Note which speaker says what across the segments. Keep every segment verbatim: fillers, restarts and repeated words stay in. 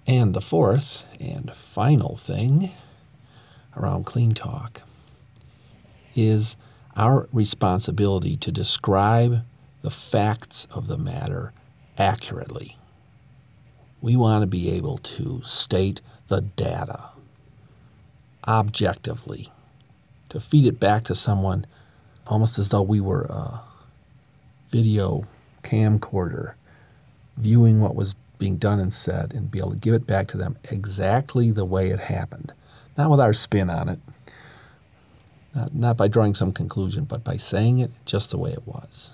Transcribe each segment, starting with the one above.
Speaker 1: And the fourth and final thing around clean talk is our responsibility to describe the facts of the matter accurately. We want to be able to state the data objectively, to feed it back to someone almost as though we were a video camcorder viewing what was being done and said, and be able to give it back to them exactly the way it happened, not with our spin on it, not, not by drawing some conclusion, but by saying it just the way it was.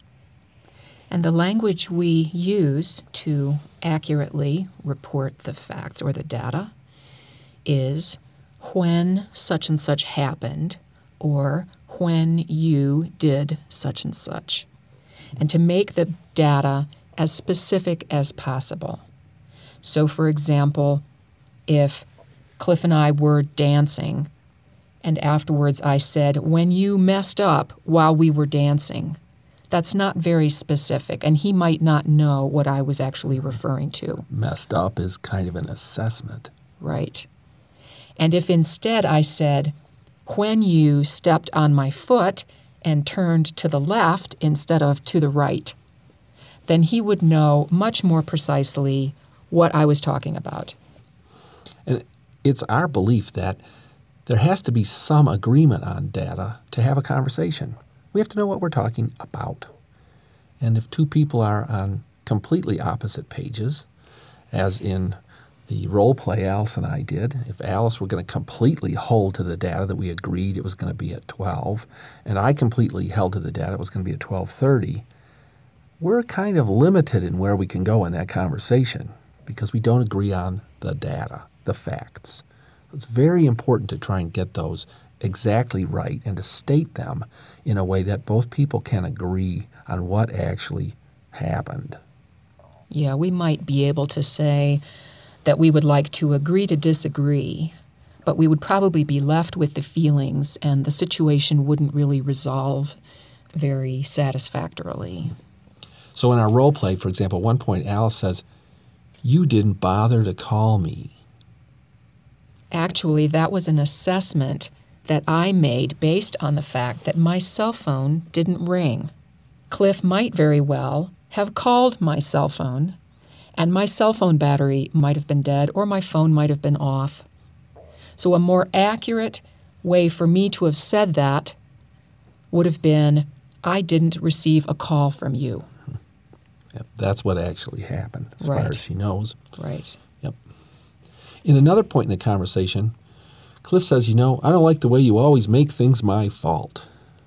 Speaker 2: And the language we use to accurately report the facts or the data is when such and such happened, or when you did such and such, and to make the data as specific as possible. So, for example, if Cliff and I were dancing, and afterwards I said, when you messed up while we were dancing, that's not very specific, and he might not know what I was actually referring to.
Speaker 1: Messed up is kind of an assessment.
Speaker 2: Right. And if instead I said, when you stepped on my foot and turned to the left instead of to the right, then he would know much more precisely what I was talking about.
Speaker 1: And it's our belief that there has to be some agreement on data to have a conversation. We have to know what we're talking about. And if two people are on completely opposite pages, as in the role play Alice and I did, if Alice were going to completely hold to the data that we agreed it was going to be at twelve, and I completely held to the data it was going to be at twelve thirty, we're kind of limited in where we can go in that conversation because we don't agree on the data, the facts. It's very important to try and get those exactly right and to state them in a way that both people can agree on what actually happened.
Speaker 2: Yeah, we might be able to say that we would like to agree to disagree, but we would probably be left with the feelings and the situation wouldn't really resolve very satisfactorily.
Speaker 1: So in our role play, for example, at one point Alice says, "You didn't bother to call me."
Speaker 2: Actually, that was an assessment that I made based on the fact that my cell phone didn't ring. Cliff might very well have called my cell phone, and my cell phone battery might have been dead or my phone might have been off. So a more accurate way for me to have said that would have been, I didn't receive a call from you.
Speaker 1: Yep, that's what actually happened, as
Speaker 2: Right.
Speaker 1: far as she knows.
Speaker 2: Right.
Speaker 1: Yep. In another point in the conversation, Cliff says, you know, I don't like the way you always make things my fault.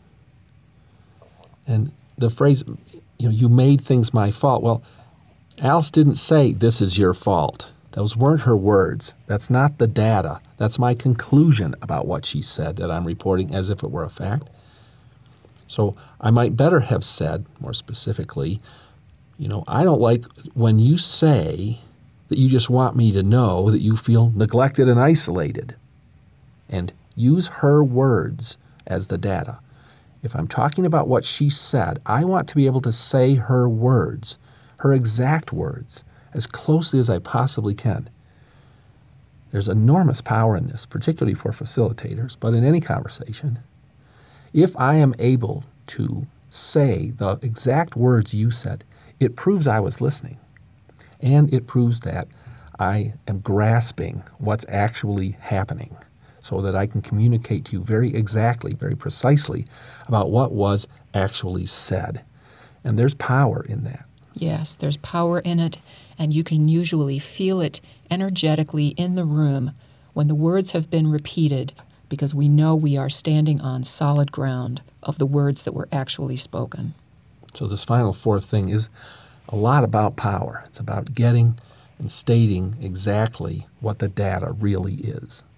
Speaker 1: And the phrase, you know, you made things my fault. Well, Alice didn't say, this is your fault. Those weren't her words. That's not the data. That's my conclusion about what she said that I'm reporting as if it were a fact. So I might better have said, more specifically, you know, I don't like when you say that you just want me to know that you feel neglected and isolated. And use her words as the data. If I'm talking about what she said, I want to be able to say her words, her exact words, as closely as I possibly can. There's enormous power in this, particularly for facilitators, but in any conversation. If I am able to say the exact words you said, it proves I was listening. And it proves that I am grasping what's actually happening so that I can communicate to you very exactly, very precisely about what was actually said. And there's power in that.
Speaker 2: Yes, there's power in it, and you can usually feel it energetically in the room when the words have been repeated, because we know we are standing on solid ground of the words that were actually spoken.
Speaker 1: So this final fourth thing is a lot about power. It's about getting and stating exactly what the data really is.